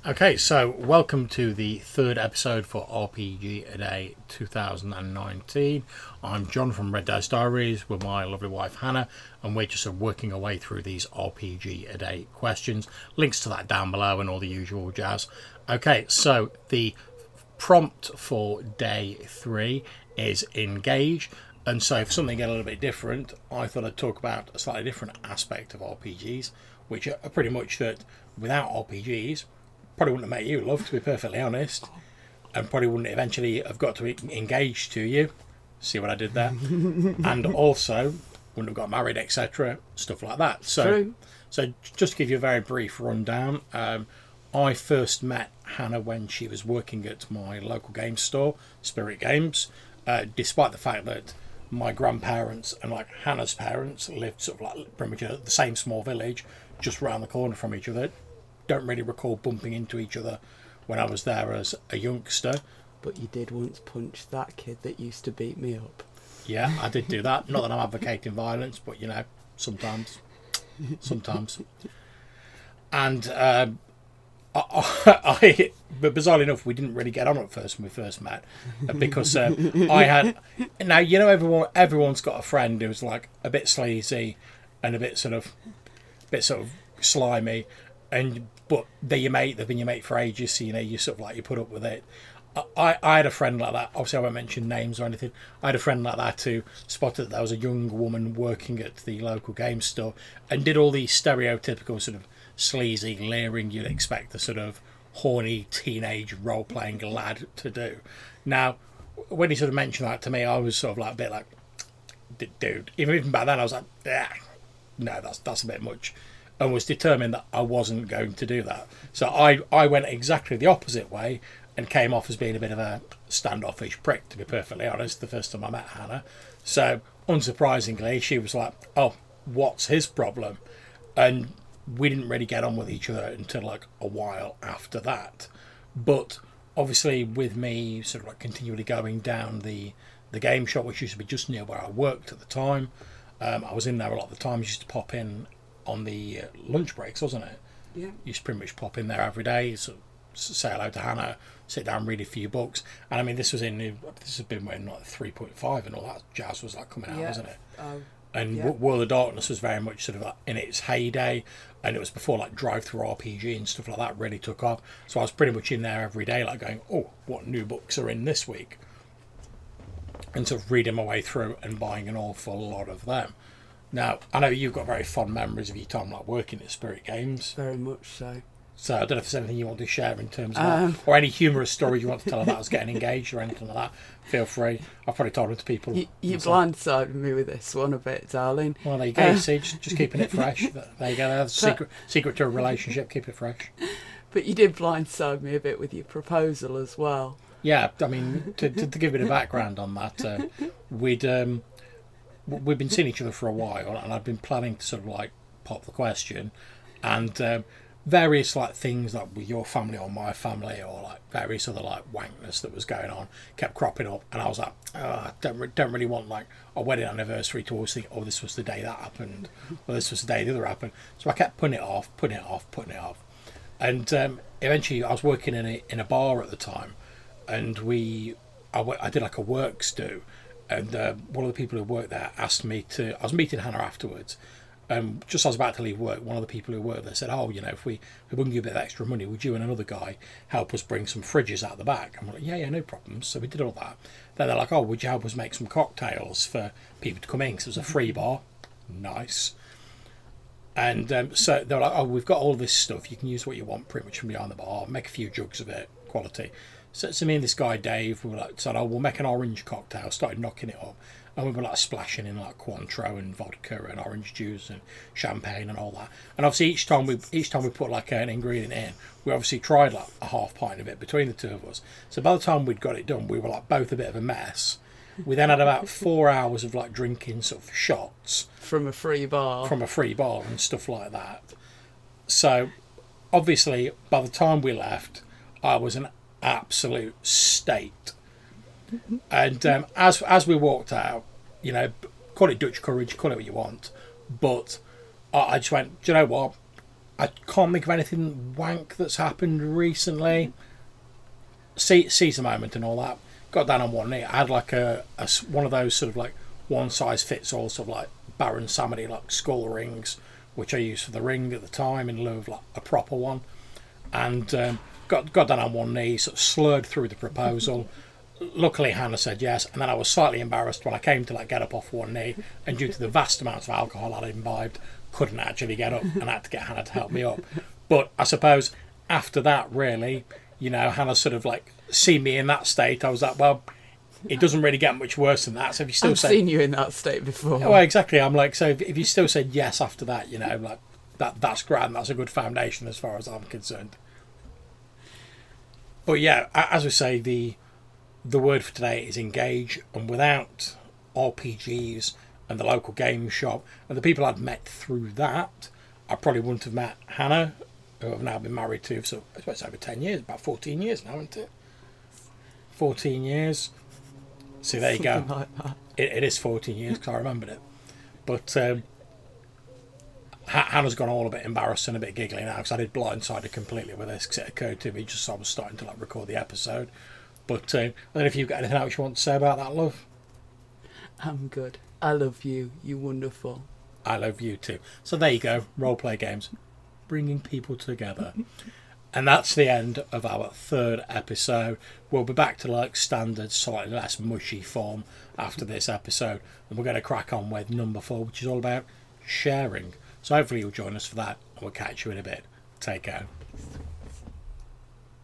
Okay, so welcome to the third episode for RPG A Day 2019. I'm John from Red Dice Diaries with my lovely wife Hannah, and we're just working our way through these RPG A Day questions. Links to that down below and all the usual jazz. Okay, so the prompt for day 3 is engage, and so for something a little bit different, I thought I'd talk about a slightly different aspect of RPGs, which are pretty much that without RPGs, probably wouldn't have met you, love, to be perfectly honest, and probably wouldn't eventually have got to engage to you. See what I did there? And also wouldn't have got married, etc. Stuff like that. So just to give you a very brief rundown, I first met Hannah when she was working at my local game store, Spirit Games, despite the fact that my grandparents and like Hannah's parents lived sort of like pretty much in the same small village, just round the corner from each other. Don't really recall bumping into each other when I was there as a youngster. But you did once punch that kid that used to beat me up. Yeah, I did do that. Not that I'm advocating violence, but you know, sometimes. And but bizarrely enough, we didn't really get on at first when we first met, because I had. Now you know, everyone's got a friend who's like a bit sleazy and a bit sort of slimy. But they're your mate. They've been your mate for ages, so you know you sort of like you put up with it. I had a friend like that. Obviously, I won't mention names or anything. I had a friend like that who spotted that there was a young woman working at the local game store and did all these stereotypical sort of sleazy, leering you'd expect a sort of horny teenage role-playing lad to do. Now, when he sort of mentioned that to me, I was sort of like a bit like, dude. Even back then, I was like, no, that's a bit much. And was determined that I wasn't going to do that. So I went exactly the opposite way and came off as being a bit of a standoffish prick, to be perfectly honest, the first time I met Hannah. So, unsurprisingly, she was like, oh, what's his problem? And we didn't really get on with each other until like a while after that. But obviously with me sort of like continually going down the game shop, which used to be just near where I worked at the time, I was in there a lot of the time. I used to pop in on the lunch breaks, wasn't it? Yeah. You used to pretty much pop in there every day, so say hello to Hannah, sit down, read a few books. And I mean, this has been when like 3.5 and all that jazz was like coming out, wasn't it? And World of Darkness was very much sort of like in its heyday, and it was before like drive-through RPG and stuff like that really took off. So I was pretty much in there every day, like going, oh, what new books are in this week? And sort of reading my way through and buying an awful lot of them. Now, I know you've got very fond memories of your time like working at Spirit Games. Very much so. So I don't know if there's anything you want to share in terms of that, or any humorous story you want to tell about us getting engaged or anything like that. Feel free. I've probably told it to people. You blindsided me with this one a bit, darling. Well, there you go. See, just keeping it fresh. There you go. That's secret to a relationship. Keep it fresh. But you did blindside me a bit with your proposal as well. Yeah, I mean, to give a bit of background on that, we've been seeing each other for a while, and I've been planning to sort of like pop the question, and various like things like with your family or my family, or like various other like wankness that was going on kept cropping up, and I was like, I don't really want like a wedding anniversary to always think, oh, this was the day that happened, or this was the day the other happened. So I kept putting it off, and eventually I was working in a bar at the time, and I did like a works do. And one of the people who worked there asked me to. I was meeting Hannah afterwards. Just as I was about to leave work, one of the people who worked there said, "Oh, you know, if we wouldn't give you a bit of extra money, would you and another guy help us bring some fridges out the back?" I'm like, "Yeah, no problems." So we did all that. Then they're like, "Oh, would you help us make some cocktails for people to come in? Because it was a free bar." Nice. And so they're like, "Oh, we've got all this stuff. You can use what you want, pretty much from behind the bar. Make a few jugs of it, quality." So me and this guy Dave, we were like, said, "Oh, we'll make an orange cocktail." Started knocking it up, and we were like splashing in like Cointreau and vodka and orange juice and champagne and all that. And obviously each time we put like an ingredient in, we obviously tried like a half pint of it between the two of us. So by the time we'd got it done, we were like both a bit of a mess. We then had about 4 hours of like drinking sort of shots from a free bar and stuff like that. So obviously by the time we left, I was an absolute state. And as we walked out, you know, call it Dutch courage, call it what you want, but I just went, do you know what? I can't think of anything wank that's happened recently. Seize the moment and all that. Got down on one knee. I had like a one of those sort of like one size fits all sort of like Baron Samedi like skull rings, which I used for the ring at the time in lieu of like a proper one. And got down on one knee, sort of slurred through the proposal. Luckily, Hannah said yes, and then I was slightly embarrassed when I came to like get up off one knee, and due to the vast amounts of alcohol I'd imbibed, couldn't actually get up, and I had to get Hannah to help me up. But I suppose after that, really, you know, Hannah sort of like seen me in that state. I was like, well, it doesn't really get much worse than that. So if you still I've seen you in that state before. well, exactly. I'm like, so if you still said yes after that, you know, like that's grand. That's a good foundation as far as I'm concerned. But yeah, as we say, the word for today is engage, and without RPGs and the local game shop and the people I'd met through that, I probably wouldn't have met Hannah, who I've now been married to for, I suppose, over 10 years, about 14 years now, isn't it? 14 years. See, there you go. Something like that. It is 14 years because I remembered it. But Hannah's gone all a bit embarrassed and a bit giggly now because I did blindside her completely with this because it occurred to me just as I was starting to like record the episode. But I don't know if you've got anything else you want to say about that, love. I'm good. I love you. You're wonderful. I love you too. So there you go, roleplay games, bringing people together. And that's the end of our third episode. We'll be back to like standard, slightly less mushy form after this episode. And we're going to crack on with number 4, which is all about sharing. So hopefully you'll join us for that. And we'll catch you in a bit. Take care.